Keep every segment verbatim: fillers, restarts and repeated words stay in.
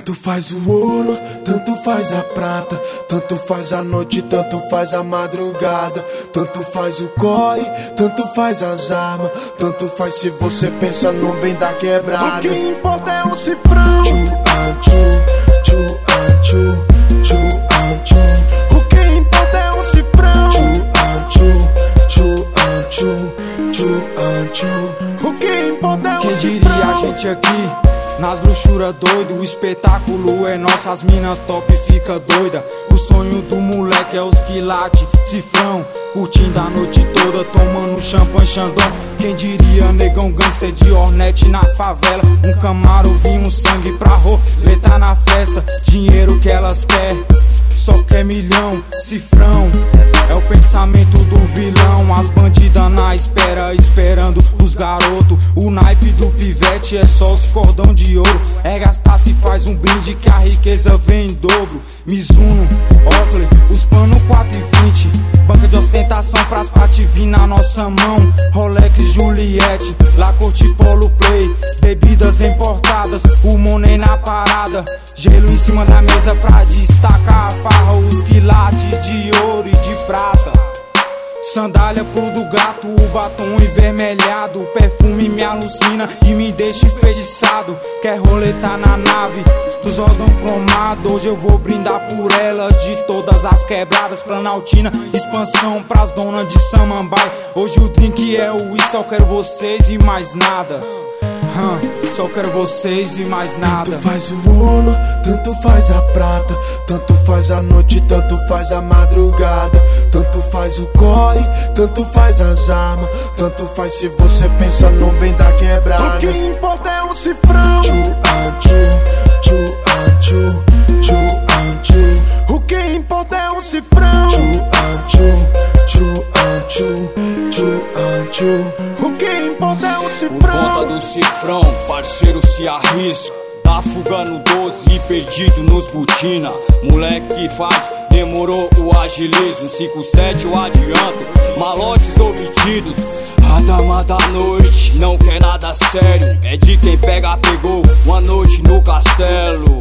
Tanto faz o ouro, tanto faz a prata, tanto faz a noite, tanto faz a madrugada, tanto faz o corre, tanto faz as armas, tanto faz se você pensa no bem da quebrada. O que importa é um cifrão. Tchu, ah, tchu, tchu, ah, tchu, tchu, ah, tchu. O que importa é um cifrão. Tchu, ah, tchu, tchu, ah, tchu, tchu, ah, tchu. O que importa é um Quem cifrão. Quem diria a gente aqui nas luxuras doido, o espetáculo é nosso, as mina top fica doida. O sonho do moleque é os quilates, cifrão, curtindo a noite toda, tomando champanhe Xandão. Quem diria negão gangster de Hornet na favela, um camaro, vinho, um sangue pra roletar na festa. Dinheiro que elas quer, só quer milhão, cifrão, é o pensamento do vilão. As bandidas na espera, esperando os garotos. O naipe do pivete é só os cordão de ouro. É gastar se faz um brinde que a riqueza vem em dobro. Mizuno, Oakley, os pano quatro e vinte. Banca de ostentação pras pati vir na nossa mão. Rolex, Juliette, Lacoste, Polo Play. Bebidas importadas, o money na parada. Gelo em cima da mesa pra destacar a farra. Os quilates de ouro e de prata. Sandália pro do gato, o batom envermelhado. O perfume me alucina e me deixa enfeitiçado. Quer roletar na nave dos órgãos cromados. Hoje eu vou brindar por ela de todas as quebradas. Planaltina, expansão pras donas de Samambaia. Hoje o drink é o uísque, só quero vocês e mais nada. Hum, só quero vocês e mais nada. Tanto faz o ouro, tanto faz a prata, tanto faz a noite, tanto faz a madrugada, tanto faz o corre, tanto faz as armas, tanto faz se você pensa no bem da quebrada. O que importa é um cifrão. Tchu, ah, tchu, tchu, ah, tchu, tchu, ah, tchu. O que importa é um cifrão. Tchu, ah, tchu, tchu, ah, tchu, tchu, ah, tchu. O que importa é um cifrão. O ponta do cifrão, parceiro se arrisca. Tá fugando doze e perdido nos butina. Moleque que faz, demorou o agilizo. cinco sete eu adianto, malotes obtidos. A dama da noite não quer nada sério, é de quem pega, pegou uma noite no castelo.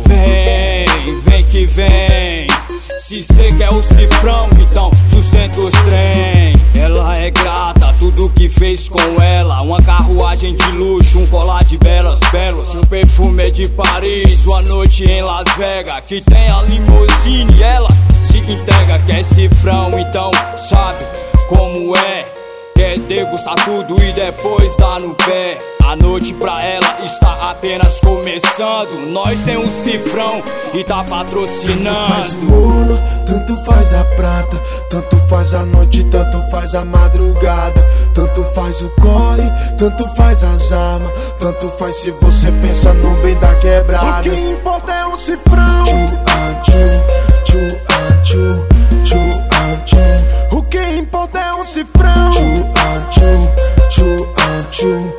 Vem, vem que vem. Se cê quer o cifrão, então sustenta os trem. Ela é grata, tudo que fez com ela. Uma carruagem de luxo, um colar de belas pérolas. Um perfume de Paris, uma noite em Las Vegas. Que tem a limousine, ela se entrega. Quer cifrão, então sabe como é. Quer degustar tudo e depois dá no pé. A noite pra ela está apenas começando. Nós tem um cifrão e tá patrocinando. Tanto faz o ouro, tanto faz a prata, tanto faz a noite, tanto faz a madrugada, tanto faz o corre, tanto faz as armas, tanto faz se você pensa no bem da quebrada. O que importa é um cifrão. Tchu, ah, tchu, tchu, ah, tchu, tchu, ah, tchu. O que importa é um cifrão. Tchu, ah, tchu, tchu, ah, tchu.